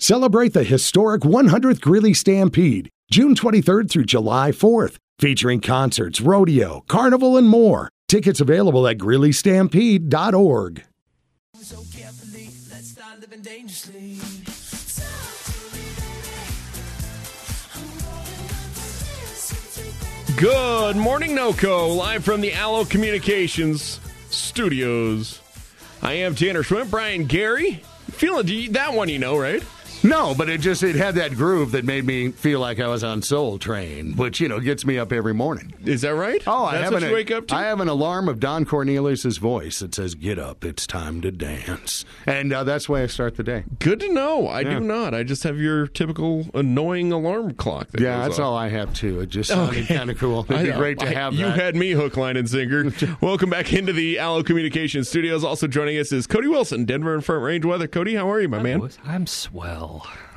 Celebrate the historic 100th Greeley Stampede, June 23rd through July 4th, featuring concerts, rodeo, carnival, and more. Tickets available at GreeleyStampede.org. So carefully, let's start living dangerously. Good morning, NOCO, live from the Allo Communications studios. I am Tanner Schwimp, Brian Gary. Feeling that one, right? No, but it had that groove that made me feel like I was on Soul Train, which, gets me up every morning. Is that right? Oh, That's what you wake up to? I have an alarm of Don Cornelius' voice that says, "Get up, it's time to dance." And that's the way I start the day. Good to know. I do not. I just have your typical annoying alarm clock. That's all I have, too. It just sounded kind of cool. It'd be great to have that. You had me hook, line, and sinker. Welcome back into the Allo Communications studios. Also joining us is Cody Wilson, Denver and Front Range Weather. Cody, how are you, my man? I'm swell.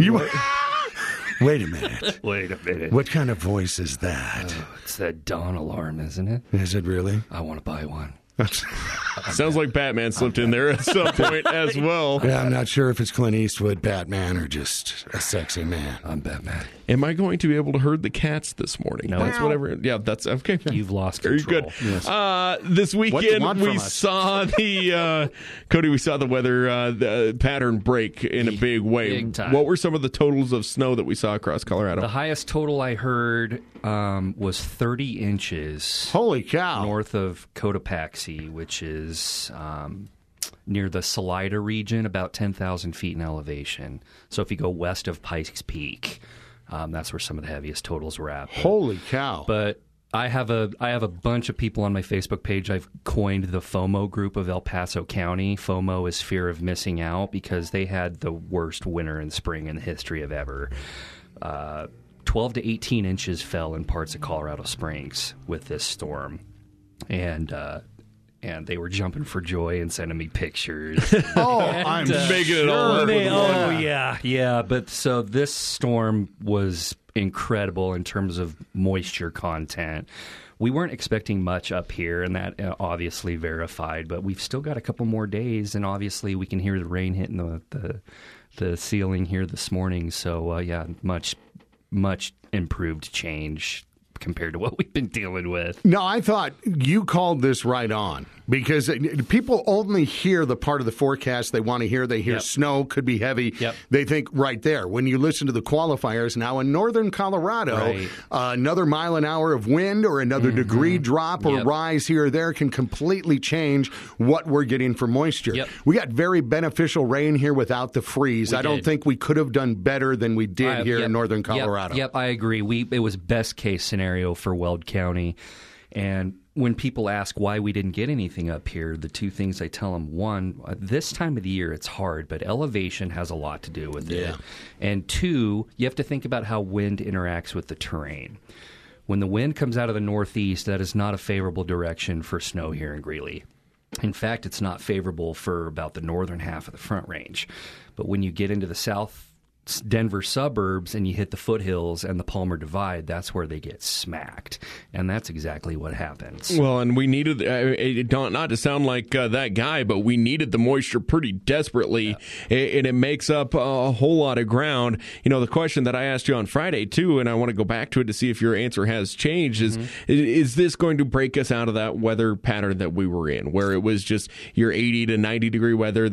Wait a minute. Wait a minute. What kind of voice is that? It's that dawn alarm, isn't it? Is it really? I want to buy one. Sounds like Batman slipped in there at some point as well. Yeah, I'm not sure if it's Clint Eastwood, Batman, or just a sexy man. I'm Batman. Am I going to be able to herd the cats this morning? No. That's whatever. Yeah, that's okay. You've lost Very control. good. Yes. This weekend we saw the Cody. We saw the weather the pattern break in a big way. Big time. What were some of the totals of snow that we saw across Colorado? The highest total I heard was 30 inches. Holy cow! North of Cotopaxi, which is near the Salida region, about 10,000 feet in elevation. So if you go west of Pikes Peak, that's where some of the heaviest totals were at. Holy cow! But I have a bunch of people on my Facebook page. I've coined the FOMO group of El Paso County. FOMO is fear of missing out, because they had the worst winter and spring in the history of ever. 12 to 18 inches fell in parts of Colorado Springs with this storm, and they were jumping for joy and sending me pictures. I'm making it all. Yeah. But so this storm was incredible in terms of moisture content. We weren't expecting much up here, and that obviously verified. But we've still got a couple more days, and obviously we can hear the rain hitting the ceiling here this morning. So much improved change compared to what we've been dealing with. No, I thought you called this right on, because people only hear the part of the forecast they want to hear. They hear snow, could be heavy. Yep. They think right there. When you listen to the qualifiers now in northern Colorado, another mile an hour of wind or another degree drop or rise here or there can completely change what we're getting for moisture. Yep. We got very beneficial rain here without the freeze. I don't think we could have done better than we did here in northern Colorado. Yep, I agree. It was best case scenario for Weld County. And when people ask why we didn't get anything up here, the two things I tell them: one, this time of the year it's hard, but elevation has a lot to do with it. And two, you have to think about how wind interacts with the terrain. When the wind comes out of the northeast, that is not a favorable direction for snow here in Greeley. In fact, it's not favorable for about the northern half of the Front Range. But when you get into the south Denver suburbs and you hit the foothills and the Palmer Divide, that's where they get smacked. And that's exactly what happens. Well, and we needed, not to sound like that guy, but we needed the moisture pretty desperately, and it makes up a whole lot of ground. The question that I asked you on Friday, too, and I want to go back to it to see if your answer has changed, is this going to break us out of that weather pattern that we were in, where it was just your 80 to 90 degree weather,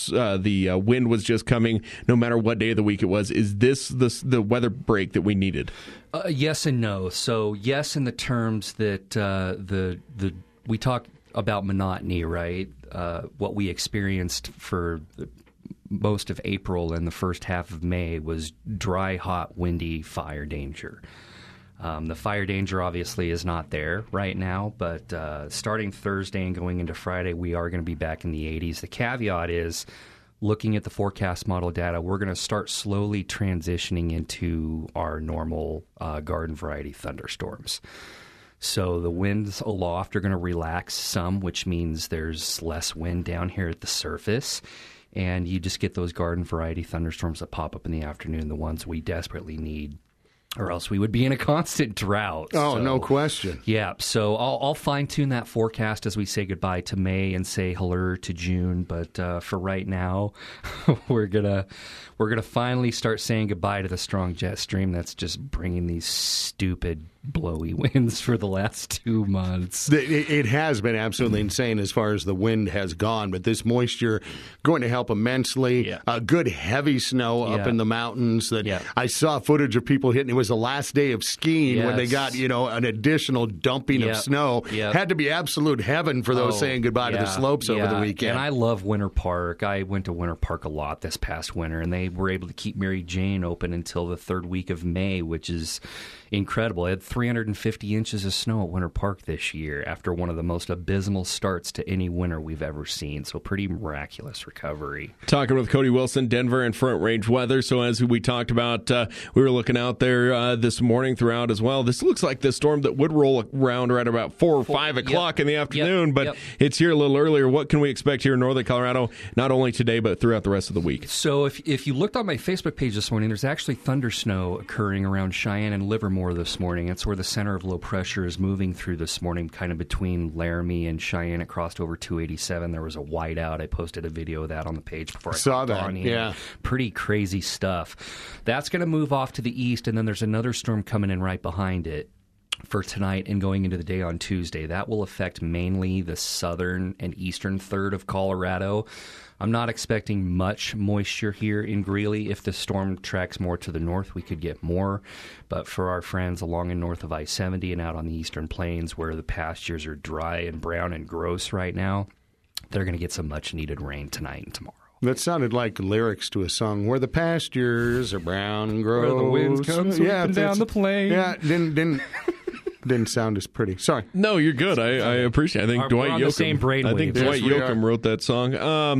the wind was just coming no matter what day of the week it was? Is this the weather break that we needed? Yes and no. So yes, in the terms that we talk about monotony, right? What we experienced for most of April and the first half of May was dry, hot, windy fire danger. The fire danger obviously is not there right now, but starting Thursday and going into Friday, we are going to be back in the 80s. The caveat is, looking at the forecast model data, we're going to start slowly transitioning into our normal garden variety thunderstorms. So the winds aloft are going to relax some, which means there's less wind down here at the surface. And you just get those garden variety thunderstorms that pop up in the afternoon, the ones we desperately need or else we would be in a constant drought. Oh, So, no question. Yeah, so I'll fine-tune that forecast as we say goodbye to May and say hello to June. But for right now, we're gonna finally start saying goodbye to the strong jet stream that's just bringing these stupid blowy winds for the last 2 months. It has been absolutely insane as far as the wind has gone, but this moisture going to help immensely. Yeah. Good heavy snow up in the mountains. That I saw footage of people hitting. It was the last day of skiing when they got an additional dumping of snow. Had to be absolute heaven for those saying goodbye to the slopes over the weekend. And I love Winter Park. I went to Winter Park a lot this past winter, and they were able to keep Mary Jane open until the third week of May, which is incredible. It had 350 inches of snow at Winter Park this year after one of the most abysmal starts to any winter we've ever seen. So pretty miraculous recovery. Talking with Cody Wilson, Denver and Front Range weather. So as we talked about, we were looking out there this morning throughout as well. This looks like the storm that would roll around right about 4 or 5 o'clock in the afternoon, but it's here a little earlier. What can we expect here in northern Colorado, not only today, but throughout the rest of the week? So if you looked on my Facebook page this morning, there's actually thunder snow occurring around Cheyenne and Livermore this morning. It's where the center of low pressure is moving through this morning, kind of between Laramie and Cheyenne. It crossed over 287. There was a whiteout. I posted a video of that on the page before I saw that. On here. Pretty crazy stuff. That's going to move off to the east, and then there's another storm coming in right behind it for tonight and going into the day on Tuesday. That will affect mainly the southern and eastern third of Colorado. I'm not expecting much moisture here in Greeley. If the storm tracks more to the north, we could get more. But for our friends along and north of I-70 and out on the eastern plains where the pastures are dry and brown and gross right now, they're going to get some much-needed rain tonight and tomorrow. That sounded like lyrics to a song, where the pastures are brown and gross. Where the winds come sweeping down the plain. Yeah, didn't sound as pretty. Sorry. No, you're good. I appreciate it. I think Dwight Yoakam wrote that song.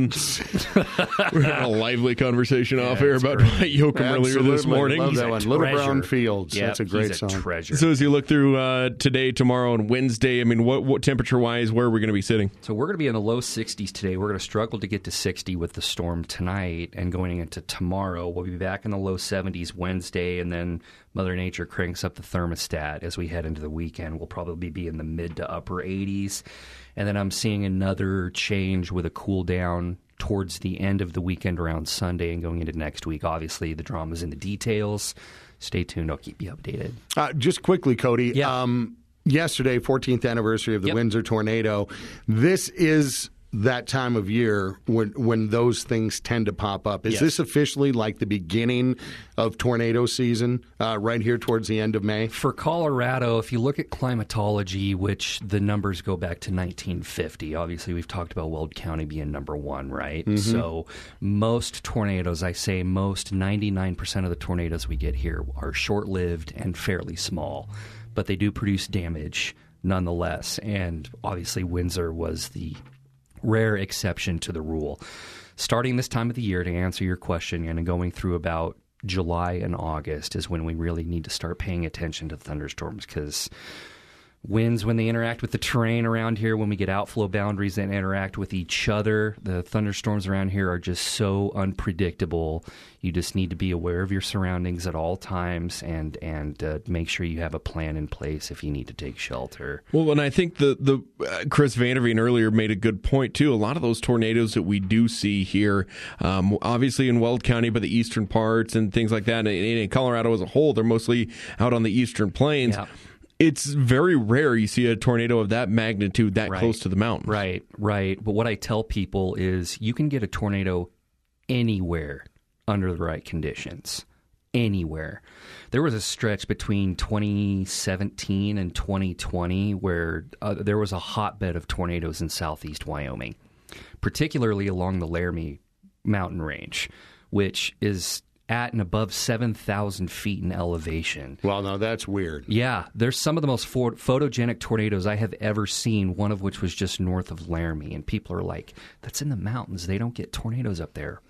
We had a lively conversation off air about Dwight Yoakam earlier this morning. Love that one. Little Brown Fields. Yep, that's a great song. Treasure. So as you look through today, tomorrow, and Wednesday, I mean, what temperature-wise, where are we going to be sitting? So we're going to be in the low 60s today. We're going to struggle to get to 60 with the storm tonight, and going into tomorrow, we'll be back in the low 70s Wednesday, and then Mother Nature cranks up the thermostat as we head into the weekend. We'll probably be in the mid to upper 80s. And then I'm seeing another change with a cool down towards the end of the weekend around Sunday and going into next week. Obviously, the drama's in the details. Stay tuned. I'll keep you updated. Just quickly, Cody. Yesterday, 14th anniversary of the Windsor tornado. This is that time of year when those things tend to pop up. Is this officially like the beginning of tornado season right here towards the end of May? For Colorado, if you look at climatology, which the numbers go back to 1950, obviously we've talked about Weld County being number one, right? Mm-hmm. So most tornadoes, I say most, 99% of the tornadoes we get here are short-lived and fairly small, but they do produce damage nonetheless. And obviously Windsor was the rare exception to the rule. Starting this time of the year, to answer your question, and going through about July and August is when we really need to start paying attention to thunderstorms, because winds, when they interact with the terrain around here, when we get outflow boundaries that interact with each other, the thunderstorms around here are just so unpredictable. You just need to be aware of your surroundings at all times and make sure you have a plan in place if you need to take shelter. Well, and I think the Chris Vanderveen earlier made a good point, too. A lot of those tornadoes that we do see here, obviously in Weld County, but the eastern parts and things like that, and in Colorado as a whole, they're mostly out on the eastern plains. Yeah. It's very rare you see a tornado of that magnitude that close to the mountains. Right. But what I tell people is you can get a tornado anywhere under the right conditions. Anywhere. There was a stretch between 2017 and 2020 where there was a hotbed of tornadoes in southeast Wyoming, particularly along the Laramie mountain range, which is at and above 7,000 feet in elevation. Well, now that's weird. Yeah, there's some of the most photogenic tornadoes I have ever seen, one of which was just north of Laramie. And people are like, that's in the mountains. They don't get tornadoes up there.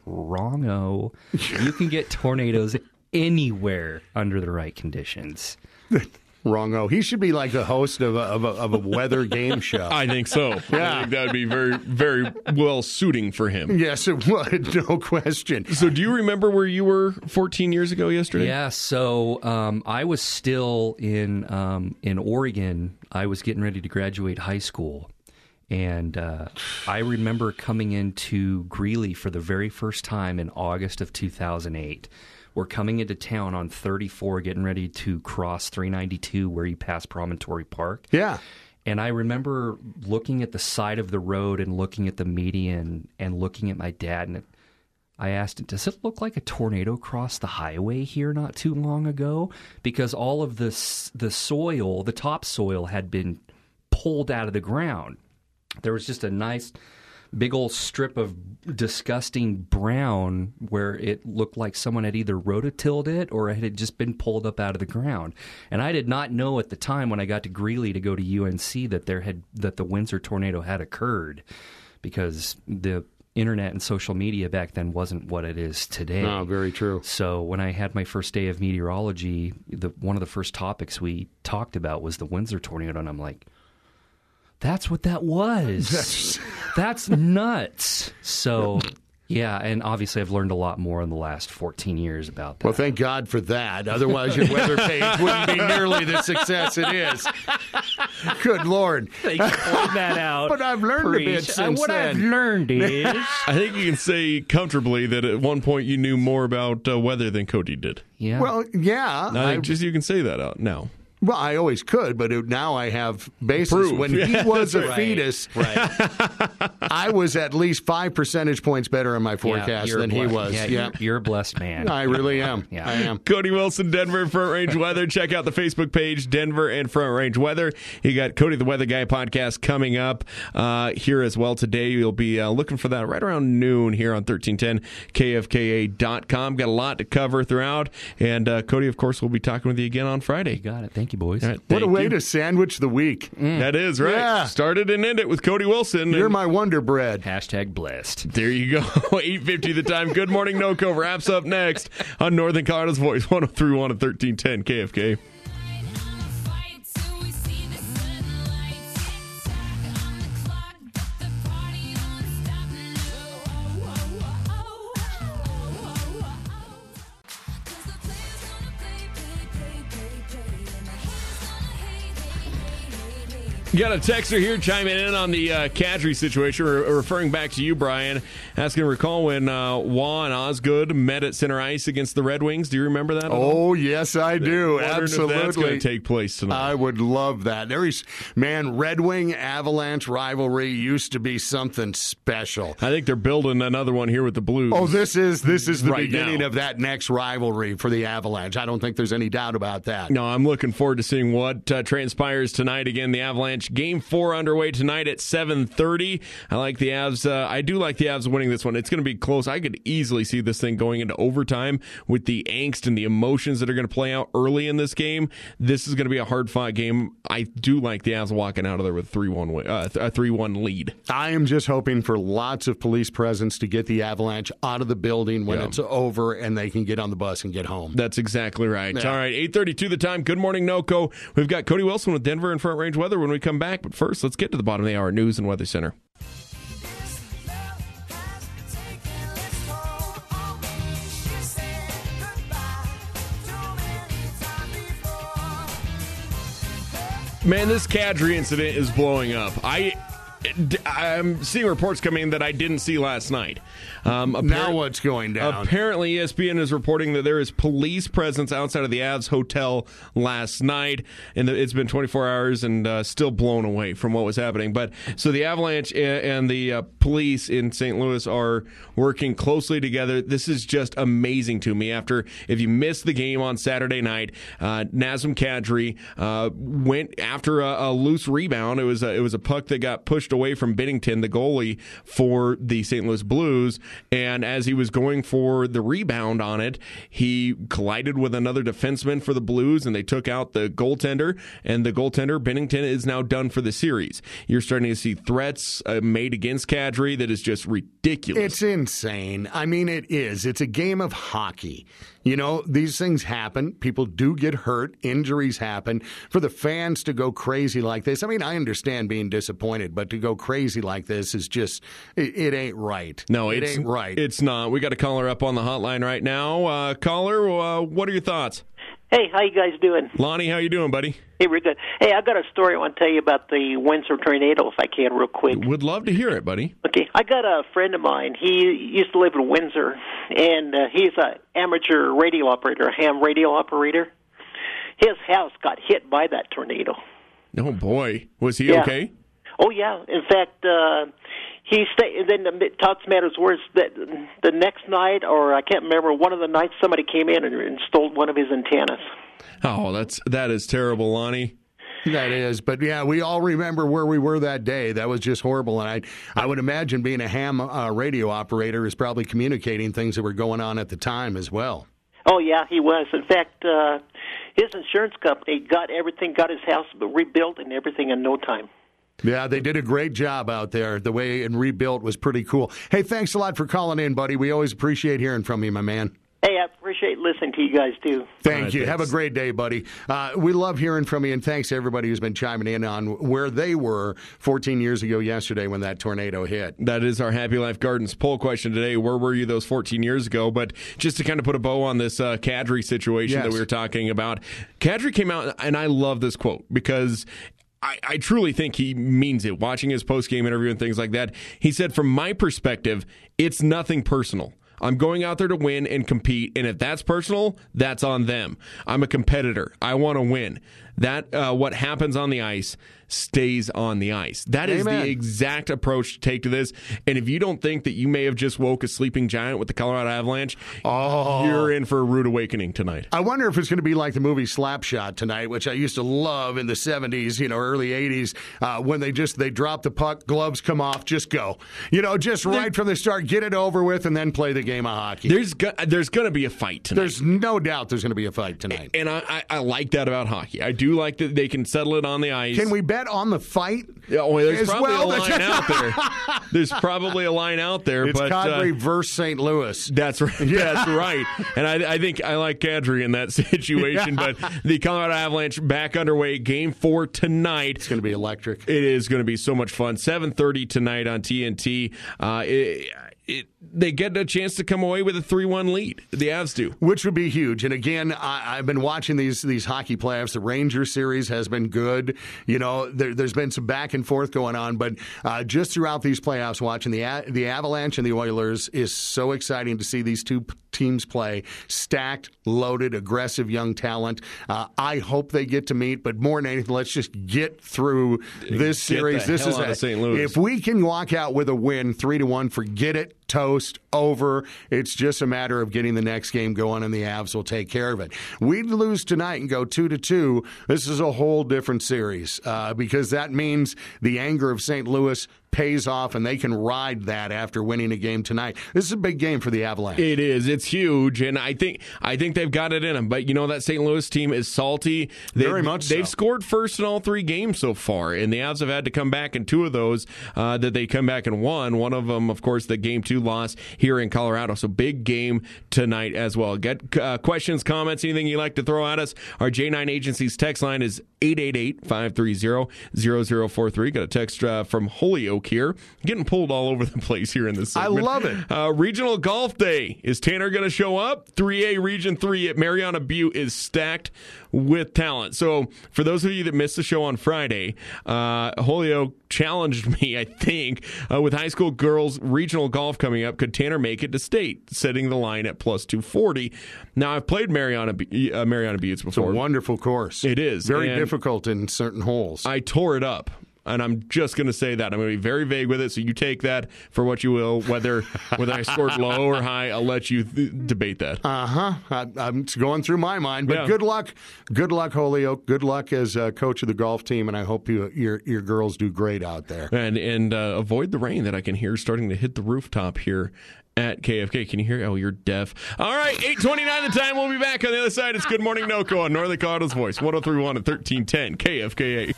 Wrong-o. You can get tornadoes anywhere under the right conditions. Wrong-o. He should be like the host of a weather game show. I think so. Yeah. I think that would be very, very well suiting for him. Yes, it would. No question. So do you remember where you were 14 years ago yesterday? Yeah, so I was still in Oregon. I was getting ready to graduate high school. And I remember coming into Greeley for the very first time in August of 2008. We're coming into town on 34, getting ready to cross 392 where you pass Promontory Park. Yeah. And I remember looking at the side of the road and looking at the median and looking at my dad. And I asked him, does it look like a tornado crossed the highway here not too long ago? Because all of the soil, the topsoil, had been pulled out of the ground. There was just a nice big old strip of disgusting brown where it looked like someone had either rototilled it or it had just been pulled up out of the ground. And I did not know at the time when I got to Greeley to go to UNC that the Windsor tornado had occurred, because the internet and social media back then wasn't what it is today. Oh, very true. So when I had my first day of meteorology, one of the first topics we talked about was the Windsor tornado, and I'm like, that's what that was. That's nuts. So, yeah, and obviously I've learned a lot more in the last 14 years about that. Well, thank God for that. Otherwise, your weather page wouldn't be nearly the success it is. Good Lord. Thank you for pointing that out. But I've learned a bit since what then. I've learned is... I think you can say comfortably that at one point you knew more about weather than Cody did. Yeah. Well, yeah. I think just you can say that out now. Well, I always could, but now I have basis. Proof. When he was a right. fetus, Right. I was at least 5 percentage points better in my forecast than he was. Yeah, you're a blessed man. I really am. Yeah. I am. Cody Wilson, Denver and Front Range Weather. Check out the Facebook page, Denver and Front Range Weather. You got Cody the Weather Guy podcast coming up here as well today. You'll be looking for that right around noon here on 1310 KFKA.com. Got a lot to cover throughout. And Cody, of course, will be talking with you again on Friday. You got it. Thank you, boys. All right, What a thank way you. to sandwich the week. That is right. Yeah. Started and ended with Cody Wilson. You're and my Wonder Bread. Hashtag blessed. there you go. 8:50 the time. Good Morning NoCo wraps up next on Northern Colorado's Voice, 103.1 and 1310 KFK. Got a texter here chiming in on the Kadri situation, referring back to you, Brian, asking to recall when Juan Osgood met at center ice against the Red Wings. Do you remember that at all? Oh, yes, I do. Wondering Absolutely. if that's going to take place tonight. I would love that. Red Wing Avalanche rivalry used to be something special. I think they're building another one here with the Blues. Oh, this is the Right beginning now. of that next rivalry for the Avalanche. I don't think there's any doubt about that. No, I'm looking forward to seeing what transpires tonight. Again, the Avalanche Game 4 underway tonight at 7:30. I like the Avs. I do like the Avs winning this one. It's going to be close. I could easily see this thing going into overtime with the angst and the emotions that are going to play out early in this game. This is going to be a hard-fought game. I do like the Avs walking out of there with a 3-1 lead. I am just hoping for lots of police presence to get the Avalanche out of the building when it's over and they can get on the bus and get home. That's exactly right. Yeah. All right, 8:32 the time. Good morning, NoCo. We've got Cody Wilson with Denver and Front Range Weather when we come back. But first, let's get to the bottom of the hour news and weather center. Man, this Kadri incident is blowing up. I'm seeing reports coming in that I didn't see last night. Now what's going down? Apparently, ESPN is reporting that there is police presence outside of the Avs hotel last night, and it's been 24 hours and still blown away from what was happening. But so the Avalanche and the police in St. Louis are working closely together. This is just amazing to me. If you missed the game on Saturday night, Nazem Kadri went after a loose rebound. It was a puck that got pushed away from Binnington, the goalie for the St. Louis Blues, and as he was going for the rebound on it, he collided with another defenseman for the Blues, and they took out the goaltender, and the goaltender, Bennington, is now done for the series. You're starting to see threats made against Kadri that is just ridiculous. It's insane. I mean, it is. It's a game of hockey. You know, these things happen. People do get hurt. Injuries happen. For the fans to go crazy like this, I mean, I understand being disappointed, but to go crazy like this is just, it ain't right. No, it ain't right. It's not. We got a caller up on the hotline right now. Caller, what are your thoughts? Hey, how you guys doing? Lonnie, how you doing, buddy? Hey, we're good. Hey, I got a story I want to tell you about the Windsor tornado, if I can, real quick. Would love to hear it, buddy. Okay, I got a friend of mine. He used to live in Windsor, and he's an amateur radio operator, a ham radio operator. His house got hit by that tornado. Oh, boy. Was he okay? Oh, yeah. In fact, he stayed. Then the Tots matters worse that the next night, or I can't remember, one of the nights somebody came in and stole one of his antennas. Oh, that is terrible, Lonnie. That is, but yeah, we all remember where we were that day. That was just horrible, and I would imagine being a ham radio operator is probably communicating things that were going on at the time as well. Oh yeah, he was. In fact, his insurance company got his house rebuilt and everything in no time. Yeah, they did a great job out there. The way it rebuilt was pretty cool. Hey, thanks a lot for calling in, buddy. We always appreciate hearing from you, my man. Hey, I appreciate listening to you guys, too. Thank you. Thanks. Have a great day, buddy. We love hearing from you, and thanks to everybody who's been chiming in on where they were 14 years ago yesterday when that tornado hit. That is our Happy Life Gardens poll question today. Where were you those 14 years ago? But just to kind of put a bow on this Kadri situation that we were talking about, Kadri came out, and I love this quote because I truly think he means it. Watching his post-game interview and things like that, he said, from my perspective, it's nothing personal. I'm going out there to win and compete, and if that's personal, that's on them. I'm a competitor. I want to win. That what happens on the ice stays on the ice. That is the exact approach to take to this. And if you don't think that you may have just woke a sleeping giant with the Colorado Avalanche, you're in for a rude awakening tonight. I wonder if it's going to be like the movie Slapshot tonight, which I used to love in the 70s, early 80s, when they drop the puck, gloves come off, just go. Just right from the start, get it over with, and then play the game of hockey. There's going to be a fight tonight. There's no doubt there's going to be a fight tonight. And I like that about hockey. I do like that they can settle it on the ice. Can we bet on the fight? Oh, there's probably a line out there. There's probably a line out there. It's Kadri versus St. Louis. That's right. That's right. And I think I like Kadri in that situation. But the Colorado Avalanche back underway. Game 4 tonight. It's going to be electric. It is going to be so much fun. 7:30 tonight on TNT. They get a chance to come away with a 3-1 lead. The Avs do. Which would be huge. And again, I've been watching these hockey playoffs. The Rangers series has been good. There's been some back and forth going on. But just throughout these playoffs, watching the Avalanche and the Oilers is so exciting to see these two teams play. Stacked, loaded, aggressive young talent. I hope they get to meet. But more than anything, let's just get through this series. This is out of St. Louis. If we can walk out with a win, 3-1, forget it. Toast, over. It's just a matter of getting the next game going, and the Avs will take care of it. We'd lose tonight and go 2-2. This is a whole different series because that means the anger of St. Louis pays off, and they can ride that after winning a game tonight. This is a big game for the Avalanche. It is. It's huge, and I think they've got it in them. But that St. Louis team is salty. Very much so. They've scored first in all 3 games so far, and the Avs have had to come back in 2 of those that they come back and won. One of them, of course, the Game 2 loss here in Colorado. So big game tonight as well. Get questions, comments, anything you'd like to throw at us. Our J9 Agency's text line is 888-530-0043. Got a text from Holyoke here. Getting pulled all over the place here in this segment. I love it. Regional Golf Day. Is Tanner going to show up? 3A Region 3 at Mariana Butte is stacked with talent. So for those of you that missed the show on Friday, Holyoke challenged me, I think, with high school girls regional golf coming up. Could Tanner make it to state, setting the line at plus 240? Now, I've played Mariana Buttes before. It's a wonderful course. It is. Very difficult in certain holes. I tore it up. And I'm just going to say that. I'm going to be very vague with it, so you take that for what you will. Whether I scored low or high, I'll let you debate that. I'm going through my mind. But good luck, Holyoke. Good luck as coach of the golf team, and I hope your girls do great out there. And avoid the rain that I can hear starting to hit the rooftop here at KFK. Can you hear? Oh, you're deaf. All right, 8:29 the time. We'll be back on the other side. It's Good Morning NoCo on Northern Colorado's Voice, 103.1 and 1310 KFKA.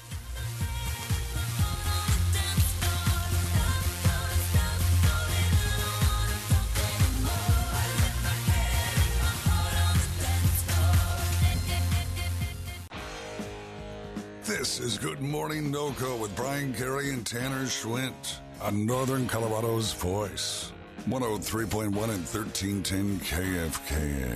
This is Good Morning NoCo with Brian Carey and Tanner Schwint on Northern Colorado's Voice, 103.1 and 1310 KFKA.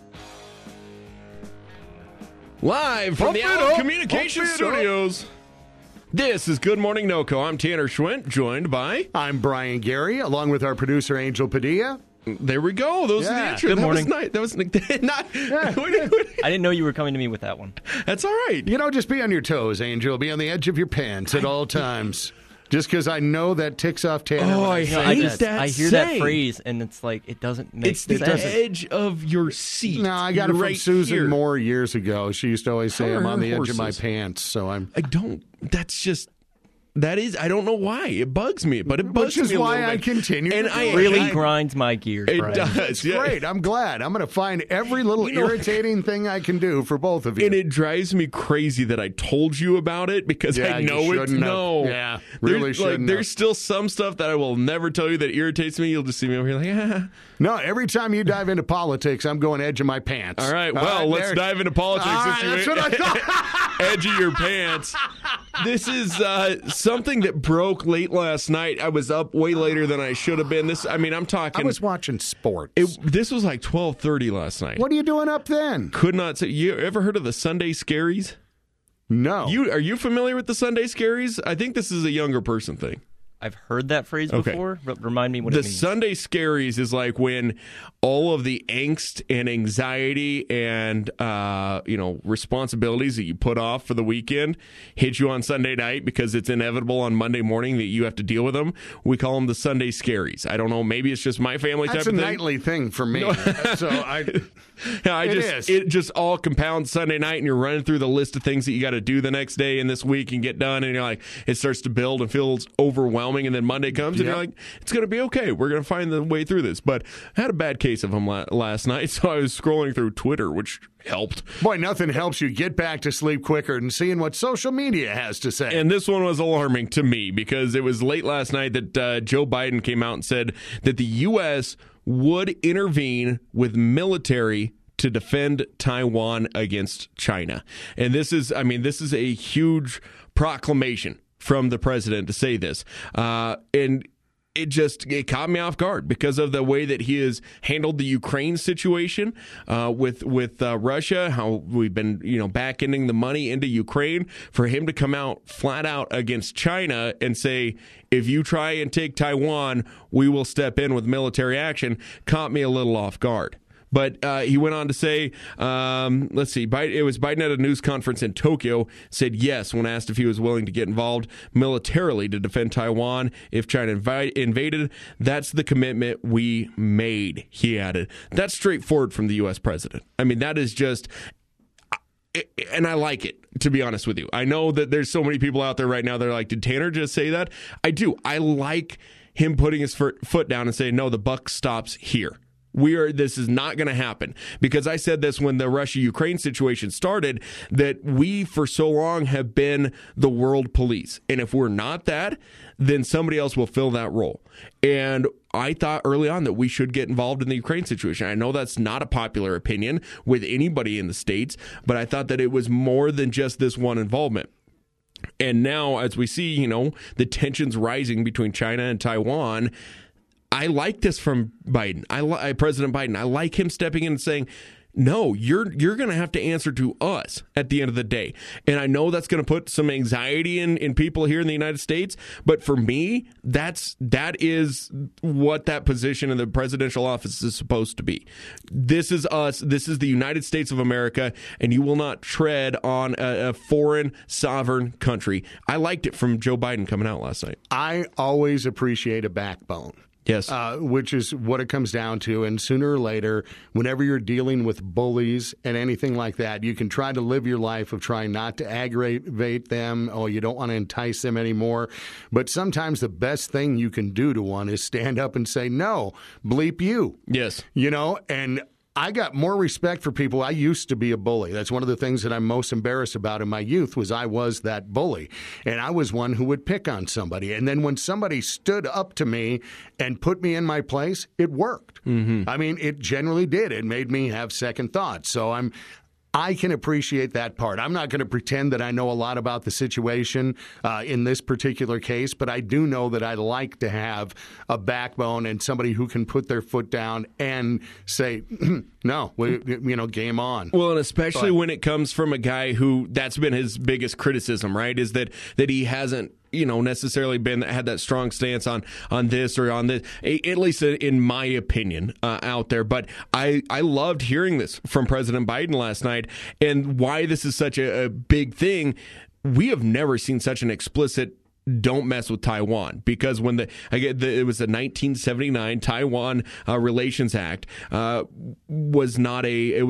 Live from the Allen Communications Studios. This is Good Morning NoCo. I'm Tanner Schwint, joined by... I'm Brian Gary, along with our producer, Angel Padilla. There we go. Those are the intros. Good morning. That was not. I didn't know you were coming to me with that one. That's all right. Just be on your toes, Angel. Be on the edge of your pants at all times. Just because I know that ticks off Tanner. Oh, I hate that. I hear that phrase, and it's like it doesn't make sense. It's the edge of your seat. No, I got it from Susan Moore years ago. She used to always say, "I'm on the edge of my pants." So I don't. That's just. That is, I don't know why. It bugs me, but it bugs me a little bit. Which is why I continue. And it really grinds my gears. It does. Yeah. Great. I'm glad. I'm going to find every little irritating thing I can do for both of you. And it drives me crazy that I told you about it because I know it's no. Yeah, really shouldn't. There's still some stuff that I will never tell you that irritates me. You'll just see me over here like, No, every time you dive into politics, I'm going edge of my pants. All right, well, let's dive into politics. That's what I thought. Edge of your pants. This is something that broke late last night. I was up way later than I should have been. I'm talking. I was watching sports. This was like 12:30 last night. What are you doing up then? Could not say. You ever heard of the Sunday Scaries? No. Are you familiar with the Sunday Scaries? I think this is a younger person thing. I've heard that phrase before, but remind me what it means. The Sunday Scaries is like when all of the angst and anxiety and responsibilities that you put off for the weekend hit you on Sunday night because it's inevitable on Monday morning that you have to deal with them. We call them the Sunday Scaries. I don't know. Maybe it's just my family type of thing. That's a nightly thing for me. It just all compounds Sunday night, and you're running through the list of things that you got to do the next day and this week and get done, and you're like, it starts to build and feels overwhelming. And then Monday comes, and you're like, it's going to be okay. We're going to find the way through this. But I had a bad case of them last night, so I was scrolling through Twitter, which helped. Boy, nothing helps you get back to sleep quicker than seeing what social media has to say. And this one was alarming to me because it was late last night that Joe Biden came out and said that the U.S. would intervene with military to defend Taiwan against China. And this is a huge proclamation from the president to say this. And it caught me off guard because of the way that he has handled the Ukraine situation with Russia, how we've been back-ending the money into Ukraine. For him to come out flat out against China and say, if you try and take Taiwan, we will step in with military action, caught me a little off guard. But he went on to say, let's see, it was Biden at a news conference in Tokyo, said yes when asked if he was willing to get involved militarily to defend Taiwan if China invaded. That's the commitment we made, he added. That's straightforward from the U.S. president. That is just... And I like it, to be honest with you. I know that there's so many people out there right now that are like, did Tanner just say that? I do. I like him putting his foot down and saying, no, the buck stops here. This is not going to happen, because I said this when the Russia-Ukraine situation started, that we for so long have been the world police. And if we're not that, then somebody else will fill that role. And I thought early on that we should get involved in the Ukraine situation. I know that's not a popular opinion with anybody in the States, but I thought that it was more than just this one involvement. And now, as we see, the tensions rising between China and Taiwan, I like this from Biden. President Biden. I like him stepping in and saying, no, you're going to have to answer to us at the end of the day. And I know that's going to put some anxiety in people here in the United States. But for me, that is what that position in the presidential office is supposed to be. This is us. This is the United States of America. And you will not tread on a foreign sovereign country. I liked it from Joe Biden coming out last night. I always appreciate a backbone. Yes. Which is what it comes down to. And sooner or later, whenever you're dealing with bullies and anything like that, you can try to live your life of trying not to aggravate them. Oh, you don't want to entice them anymore. But sometimes the best thing you can do to one is stand up and say, no, bleep you. Yes. And I got more respect for people. I used to be a bully. That's one of the things that I'm most embarrassed about in my youth was I was that bully. And I was one who would pick on somebody. And then when somebody stood up to me and put me in my place, it worked. Mm-hmm. I mean, it generally did. It made me have second thoughts. So I can appreciate that part. I'm not going to pretend that I know a lot about the situation in this particular case, but I do know that I like to have a backbone and somebody who can put their foot down and say, no, game on. Well, and especially when it comes from a guy who that's been his biggest criticism, right, is that he hasn't necessarily had that strong stance on this or on this, at least in my opinion, out there. But I loved hearing this from President Biden last night, and why this is such a big thing. We have never seen such an explicit don't mess with Taiwan, because when it was the 1979 Taiwan Relations Act was not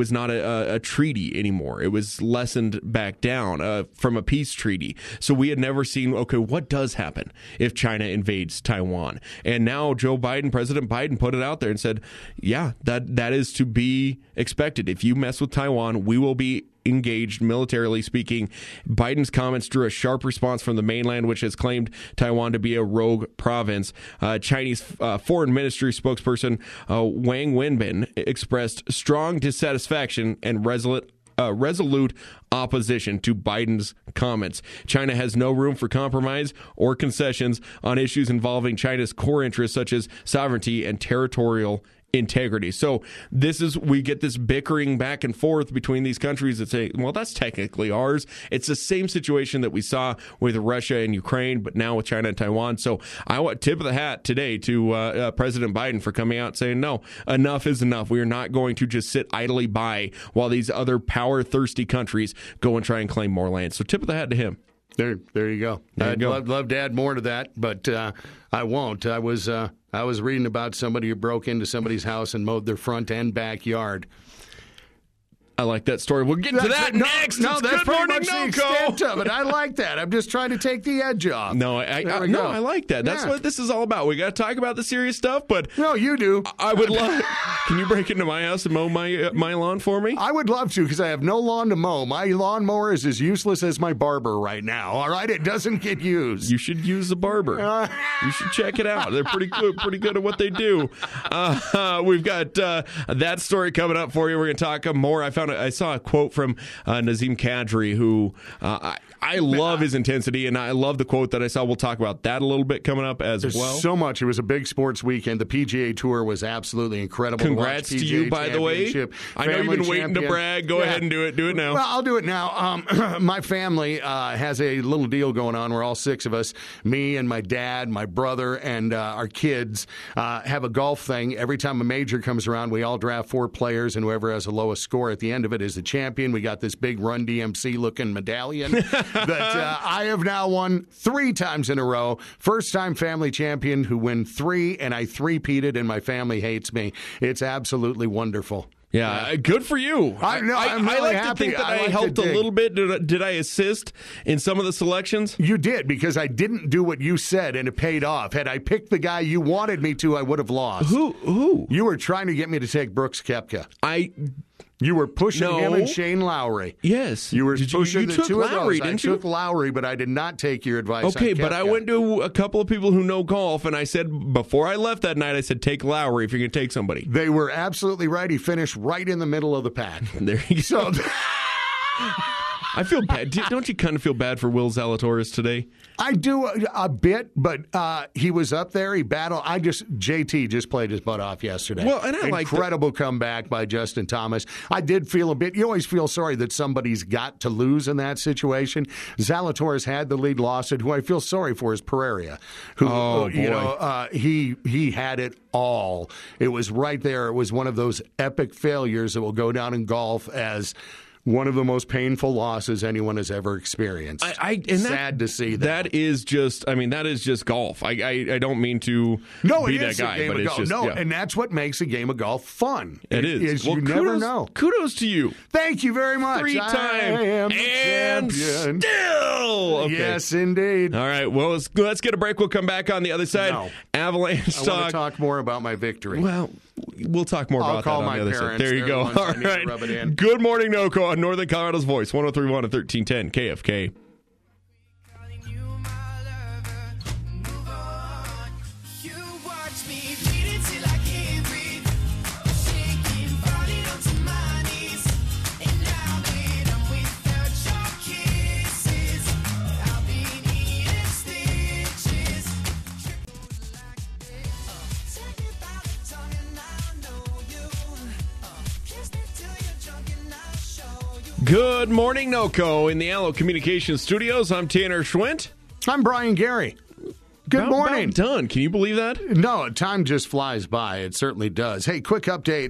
a treaty anymore. It was lessened back down from a peace treaty. So we had never seen, okay, what does happen if China invades Taiwan? And now President Biden put it out there and said, yeah, that is to be expected. If you mess with Taiwan, we will be engaged militarily speaking. Biden's comments drew a sharp response from the mainland, which has claimed Taiwan to be a rogue province. Chinese Foreign Ministry spokesperson Wang Wenbin expressed strong dissatisfaction and resolute opposition to Biden's comments. China has no room for compromise or concessions on issues involving China's core interests such as sovereignty and territorial integrity. So we get this bickering back and forth between these countries that say, well, that's technically ours. It's the same situation that we saw with Russia and Ukraine, but now with China and Taiwan. So I want tip of the hat today to President Biden for coming out saying, no, enough is enough. We are not going to just sit idly by while these other power-thirsty countries go and try and claim more land. So tip of the hat to him. There you go. I'd love to add more to that, but I won't. I was reading about somebody who broke into somebody's house and mowed their front and backyard. I like that story. We'll get to that next. No, it's that's Good pretty Morning much the NoCo. extent of it. I like that. I'm just trying to take the edge off. No, I like that. That's what this is all about. We got to talk about the serious stuff, but no, you do. I would love. Can you break into my house and mow my lawn for me? I would love to, because I have no lawn to mow. My lawnmower is as useless as my barber right now. All right, it doesn't get used. You should use the barber. You should check it out. They're pretty good at what they do. We've got that story coming up for you. We're going to talk more. I saw a quote from Nazim Kadri, who I love his intensity, and I love the quote that I saw. We'll talk about that a little bit coming up as well. So much. It was a big sports weekend. The PGA Tour was absolutely incredible. Congrats to you, by the way. I know you've been waiting to brag. Go ahead and do it. Do it now. Well, I'll do it now. My family has a little deal going on where all six of us, me and my dad, my brother, and our kids, have a golf thing. Every time a major comes around, we all draft 4 players, and whoever has the lowest score at the end of it is the champion. We got this big Run DMC looking medallion that I have now won 3 times in a row. First time family champion who win 3, and I 3-peated, and my family hates me. It's absolutely wonderful. Yeah, good for you. I'm really I like happy. To think that I helped a little bit. Did I assist in some of the selections? You did, because I didn't do what you said, and it paid off. Had I picked the guy you wanted me to, I would have lost. Who? You were trying to get me to take Brooks Koepka. You were pushing him and Shane Lowry. Yes. You were pushing the two Lowry, of those. Didn't you? I took Lowry, but I did not take your advice. Okay, on but I went to a couple of people who know golf, and I said, before I left that night, I said, take Lowry if you're going to take somebody. They were absolutely right. He finished right in the middle of the pack. There you go. I feel bad. Don't you kind of feel bad for Will Zalatoris today? I do a bit, but he was up there. He battled. JT just played his butt off yesterday. Well, and incredible comeback by Justin Thomas. I did feel a bit. You always feel sorry that somebody's got to lose in that situation. Zalatoris had the lead, lost it. Who I feel sorry for is Pereira, who he had it all. It was right there. It was one of those epic failures that will go down in golf as one of the most painful losses anyone has ever experienced. Sad to see that. That is just golf. I don't mean to be that guy, but it's just and that's what makes a game of golf fun. It is. You never know. Kudos to you. Thank you very much. 3-time I am and champion. Still. Okay. Yes, indeed. All right. Well, let's get a break. We'll come back on the other side. No. Avalanche I want to talk more about my victory. Well, we'll talk more about that on the other side. There you go. All right. Good morning, NOCO on Northern Colorado's Voice, 103.1 and 1310 KFK. Good morning, NOCO. In the Allo Communications Studios, I'm Tanner Schwint. I'm Brian Gary. Good morning. About done. Can you believe that? No, time just flies by. It certainly does. Hey, quick update.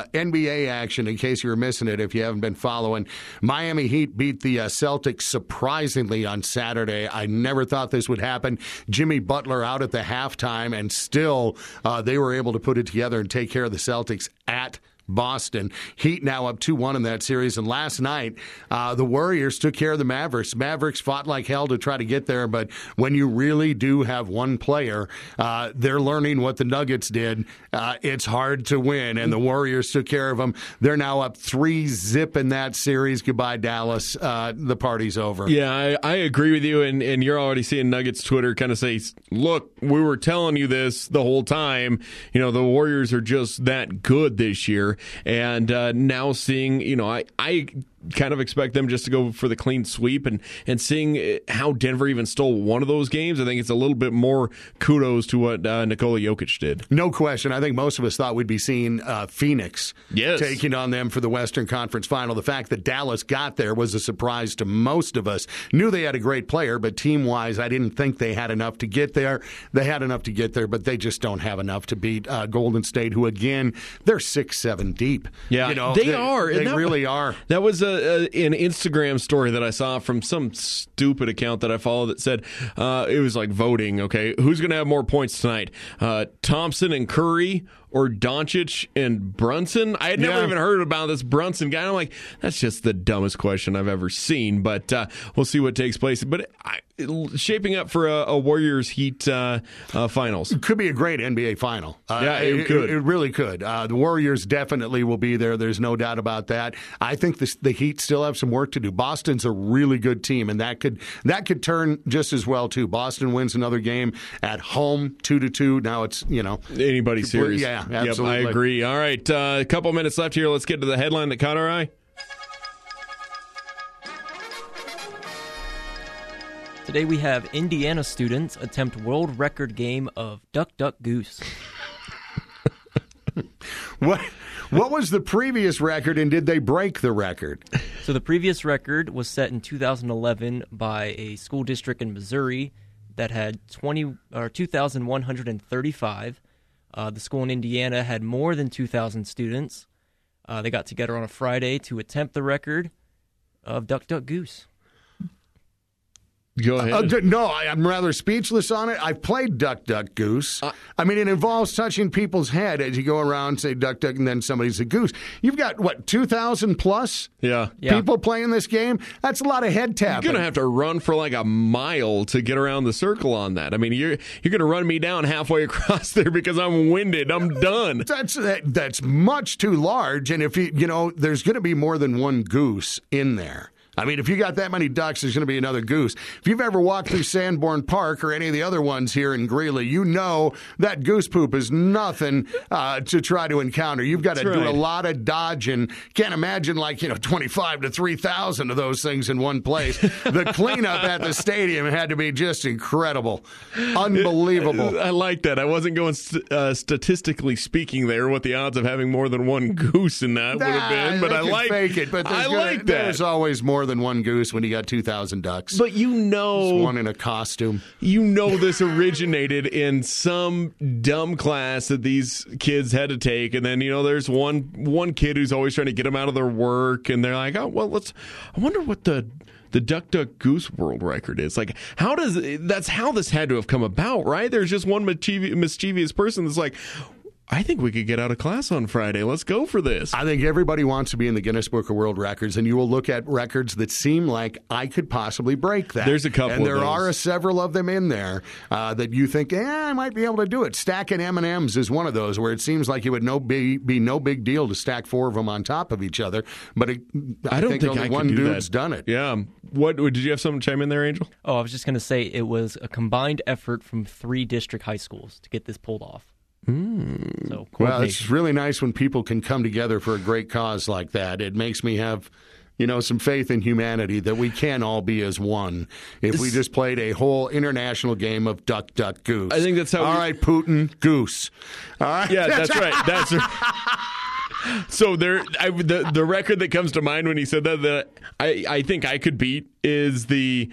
NBA action, in case you were missing it, if you haven't been following. Miami Heat beat the Celtics surprisingly on Saturday. I never thought this would happen. Jimmy Butler out at the halftime, and still they were able to put it together and take care of the Celtics at Boston. Heat now up 2-1 in that series. And last night, the Warriors took care of the Mavericks. Mavericks fought like hell to try to get there, but when you really do have one player, they're learning what the Nuggets did. It's hard to win, and the Warriors took care of them. They're now up 3-0 in that series. Goodbye, Dallas. The party's over. Yeah, I agree with you, and you're already seeing Nuggets Twitter kind of say, look, we were telling you this the whole time. You know, the Warriors are just that good this year. And now seeing, I kind of expect them just to go for the clean sweep, and seeing how Denver even stole one of those games, I think it's a little bit more kudos to what Nikola Jokic did. No question. I think most of us thought we'd be seeing Phoenix taking on them for the Western Conference Final. The fact that Dallas got there was a surprise to most of us. Knew they had a great player, but team-wise, I didn't think they had enough to get there. They had enough to get there, but they just don't have enough to beat Golden State, who, again, they're 6-7 deep. Yeah, they are. They really are. That was an Instagram story that I saw from some stupid account that I follow that said it was like voting, okay, who's going to have more points tonight? Thompson and Curry or Doncic and Brunson? I had never even heard about this Brunson guy. I'm like, that's just the dumbest question I've ever seen, but we'll see what takes place. But shaping up for a Warriors Heat finals. It could be a great NBA final. It could. It really could. The Warriors definitely will be there. There's no doubt about that. I think the Heat still have some work to do. Boston's a really good team, and that could turn just as well, too. Boston wins another game at home, 2-2. Now it's, anybody's series. Yeah, absolutely. Yep, I agree. All right, a couple minutes left here. Let's get to the headline that caught our eye. Today we have Indiana students attempt world record game of Duck, Duck, Goose. What was the previous record, and did they break the record? So the previous record was set in 2011 by a school district in Missouri that had 2,135. The school in Indiana had more than 2,000 students. They got together on a Friday to attempt the record of Duck, Duck, Goose. Go ahead. No, I'm rather speechless on it. I've played Duck, Duck, Goose. I mean, it involves touching people's head as you go around and say Duck, Duck, and then somebody's a goose. You've got, 2,000 plus people playing this game? That's a lot of head tapping. You're going to have to run for like a mile to get around the circle on that. I mean, you're going to run me down halfway across there because I'm winded. I'm done. That's much too large, and if there's going to be more than one goose in there. I mean, if you got that many ducks, there's going to be another goose. If you've ever walked through Sanborn Park or any of the other ones here in Greeley, you know that goose poop is nothing to try to encounter. You've got to do a lot of dodging. Can't imagine 25 to 3,000 of those things in one place. The cleanup at the stadium had to be just incredible. Unbelievable. I like that. I wasn't going statistically speaking there what the odds of having more than one goose in that would have been, but I like fake it, but I like that. There's always more more than one goose when you got 2,000 ducks. But Just one in a costume. This originated in some dumb class that these kids had to take, and then there's one kid who's always trying to get them out of their work, and they're like, oh well, I wonder what the Duck Duck Goose world record is. Like, that's how this had to have come about, right? There's just one mischievous person that's like, I think we could get out of class on Friday. Let's go for this. I think everybody wants to be in the Guinness Book of World Records, and you will look at records that seem like I could possibly break that. There's a couple and there of those. are several of them in there that you think, I might be able to do it. Stacking M&Ms is one of those where it seems like it would be no big deal to stack 4 of them on top of each other, but I don't think only one dude's done it. Yeah. What did you have something to chime in there, Angel? Oh, I was just going to say it was a combined effort from 3 district high schools to get this pulled off. So, well, it's really nice when people can come together for a great cause like that. It makes me have, some faith in humanity that we can all be as one if we just played a whole international game of Duck, Duck, Goose. I think that's how. All right, Putin, Goose. All right. Yeah, that's right. That's right. So the record that comes to mind when he said that I think I could beat is the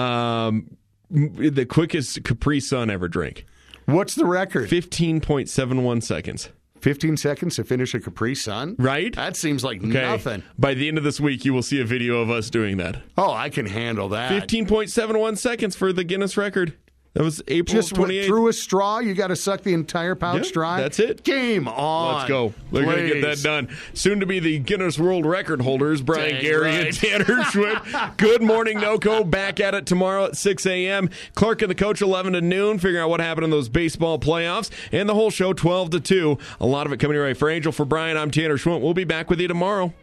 quickest Capri Sun ever drank. What's the record? 15.71 seconds. 15 seconds to finish a Capri Sun? Right? That seems like nothing. By the end of this week, you will see a video of us doing that. Oh, I can handle that. 15.71 seconds for the Guinness record. That was April 28th. Through a straw, you got to suck the entire pouch dry? That's it. Game on. Let's go. We're going to get that done. Soon to be the Guinness World Record holders, Brian Gary and Tanner Schwint. Good morning, NoCo. Back at it tomorrow at 6 a.m. Clark and the Coach, 11 to noon, figuring out what happened in those baseball playoffs. And the whole show, 12 to 2. A lot of it coming your way. For Angel, for Brian, I'm Tanner Schwint. We'll be back with you tomorrow.